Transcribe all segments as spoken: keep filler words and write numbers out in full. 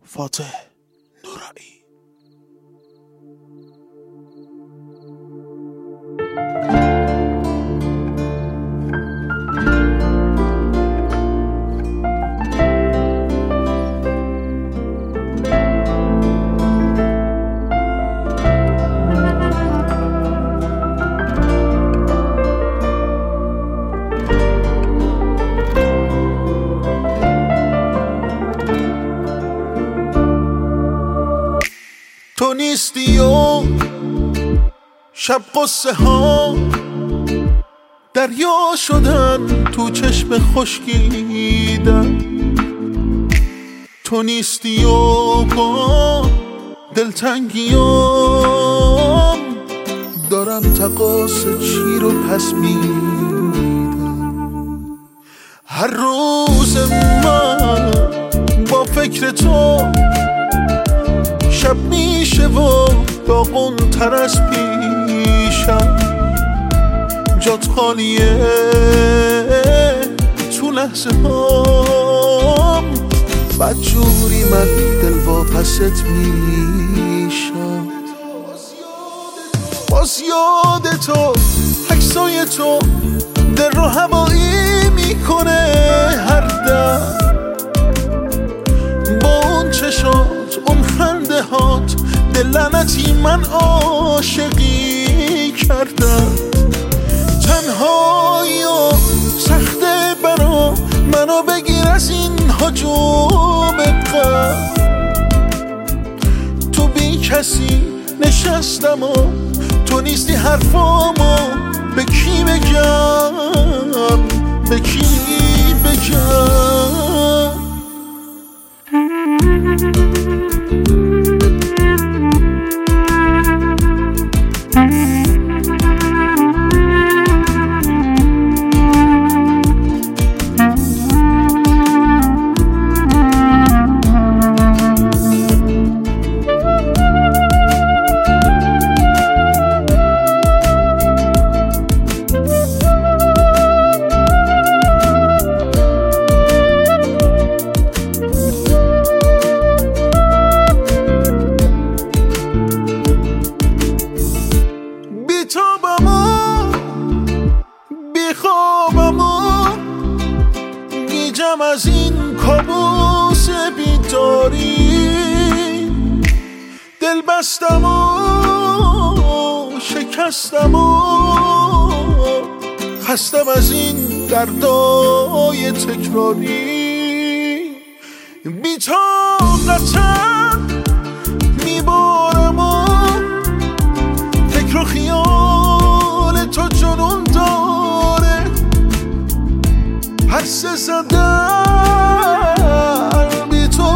فاتح نورایی. تو نیستی و شب قصه ها دریا شدن تو چشم خشکیدن. تو نیستی و با دلتنگیام دارم تقاص چی رو پس میدم. هر روز من با فکر تو شب میشه و داغون تر از پیشم. جات خالیه تو لحظه هام، بدجوری من دل واپست میشم. باز یاد تو عکسای تو دل رو هوایی میکنه هر دم. با اون چشات اون خنده هات دل لعنتی من عاشقی کردم. تنهایی و سخته برا منو بگیر از این هجوم غم. تو بی کسی نشستم و تو نیستی حرفامو به کی بگم، به کی بگم. گیجم از این کابوس بیداری، دل بستم و شکستم و خستم از این دردای تکراری. بی‌طاقتم میبارم و فکر و خیال تو جنون داره. حس زدن بی تو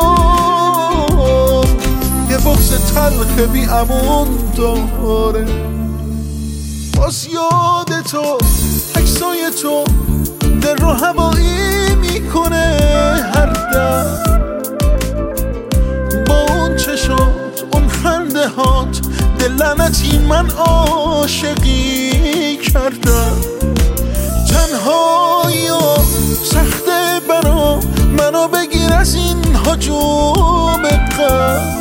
برام یه بغض تلخ بی امون داره. باز یاد تو عکسای تو دل رو هوایی میکنه هر دم. با اون چشات اون خنده هات دل لعنتی من عاشقی کردم. تنهایی و سخته برا منو بگیر از این هجوم غم.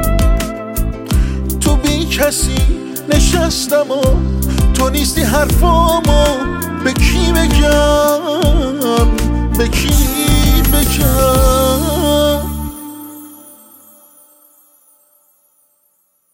تو بی کسی نشستم و تو نیستی حرفامو به کی بگم، به کی بگم.